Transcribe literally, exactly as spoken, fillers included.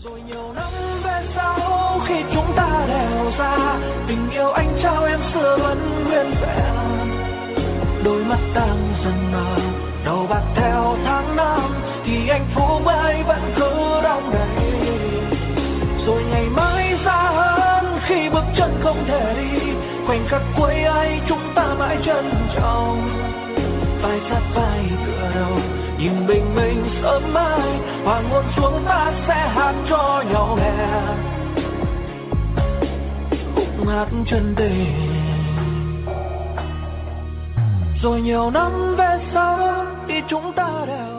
Rồi nhiều năm về sau khi chúng ta đèo ra, tình yêu anh trao em xưa vẫn nguyên vẹn. Đôi mắt đang dần mờ, đầu bạc theo tháng năm, thì anh phú mới vẫn cứ đong đầy. Rồi ngày mai xa hơn khi bước chân không thể đi, khoảnh khắc cuối ấy chúng ta mãi trân trọng. Vai sát vai tựa đầu, nhìn bình minh sớm mai, hoàng hôn xuống ta sẽ hát cho nhau hè khúc hát chân tình. Rồi nhiều năm về sau khi chúng ta đều